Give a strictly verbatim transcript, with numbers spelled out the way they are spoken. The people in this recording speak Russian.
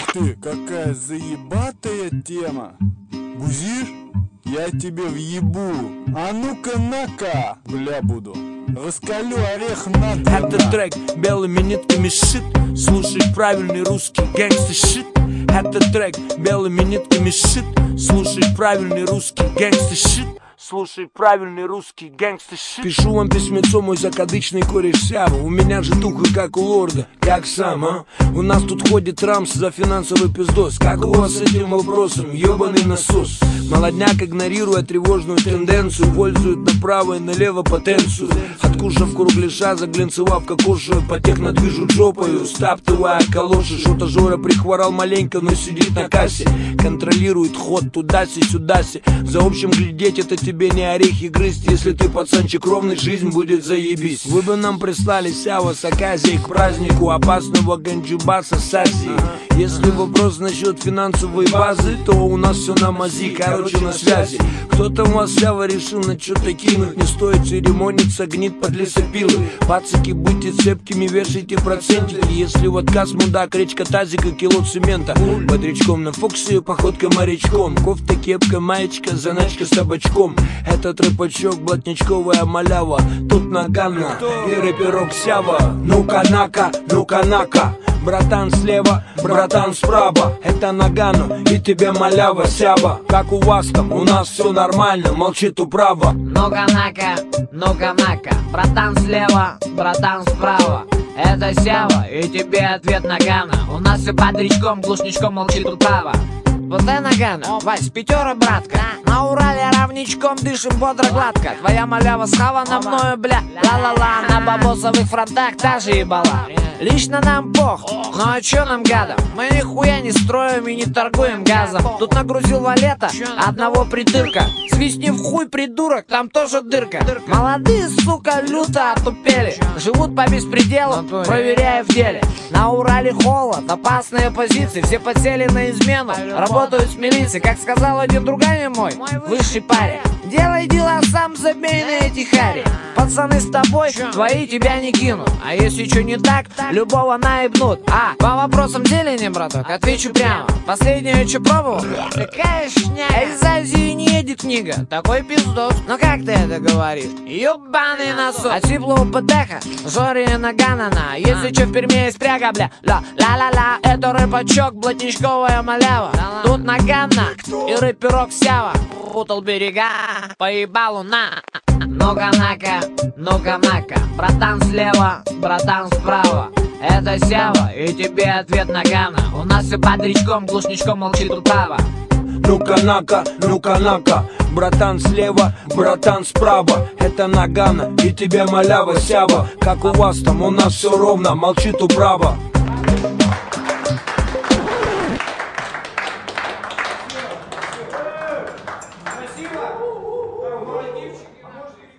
Ух ты, какая заебатая тема. Бузишь? Я тебе въебу. А ну-ка на-ка, бля буду. Раскалю орех на два. Это трек белыми нитками шит. Слушай правильный русский гэнгста шит. Это трек белыми нитками шит. Слушай правильный русский гэнгста шит. Слушай правильный русский гэнгста шит. Пишу вам письмецо, мой закадычный кореш Сява. У меня же туха, как у лорда. Как сам, а? У нас тут ходит Рамс за финансовый пиздос. Как у вас с этим вопросом, ёбаный насос? Молодняк, игнорируя тревожную тенденцию, пользует направо и налево потенцию. Откушав кругляша, заглянцевав кокошую, по технодвижу жопою, стаптывая калоши. Что-то Жора прихворал маленько, но сидит на кассе. Контролирует ход туда-си-сюда-си. За общим глядеть это тебе не орехи грызть. Если ты пацанчик ровный, жизнь будет заебись. Вы бы нам прислали Сява с Аказией к празднику опасного ганджубаса с Азии. Если вопрос насчет финансовой базы, то у нас все на мази, короче на связи. Кто-то у вас Сява решил на что-то кинуть. Не стоит церемониться, гнит под лесопилы. Пацаки, будьте цепкими, вешайте процентики. Если в отказ мудак, речка тазика, кило цемента. Бодрячком на Фоксе, походка морячком. Кофта, кепка, маечка, заначка с табачком. Этот рэпачок, блатничковая малява. Тут Нагана и рэперок Сява. Ну-ка, нака, ну-ка, нака. Братан слева, братан справа. Это Нагану и тебе малява Сява. Как у вас там, у нас все нормально, молчит управа. Ну-ка, нака, ну-ка, нака. Братан слева, братан справа. Это Сява и тебе ответ Нагана. У нас все бодрячком, глушничком молчит управа. Вот это Нагана, Вась, пятера, братка. На Урале равничком дышим бодро гладко. Твоя малява схавана мною, бля, ла-ла-ла. На бабосовых фронтах та же ебала. Лично нам пох, ну а чё нам гадом? Мы нихуя не строим и не торгуем газом. Тут нагрузил валета, одного придырка. Свистни в хуй, придурок, там тоже дырка. Молодые, сука, люто отупели. Живут по беспределу, проверяя в деле. На Урале холод, опасные позиции. Все подсели на измену, работают с милицией. Как сказал один другами мой, высший парень: делай дела сам, забей на эти хари. Пацаны с тобой, твои тебя не кинут. А если что не так, любого наебнут. А, по вопросам зелени, браток, отвечу прямо. Последнее, что пробовал? Такая шняга. Из Азии не едет книга, такой пиздос. Но как ты это говоришь? Ёбаный насос. А типло ПТХ, Жори Наганана. Если что в Перми есть пряга, бля, ла-ла-ла-ла. Это рэпачок, блатничковая малява. Тут Нагана и рэперок Сява. Путал берега, поебалу на. Ну-ка, нака, ну-ка, нака. Братан слева, братан справа. Это Сява и тебе ответ Нагана. У нас все бодрячком, глушничком молчит управа. Ну-ка, нака, ну-ка, нака. Братан слева, братан справа. Это Нагана и тебе малява Сява. Как у вас там, у нас все ровно, молчит управа. Спасибо. Молодец.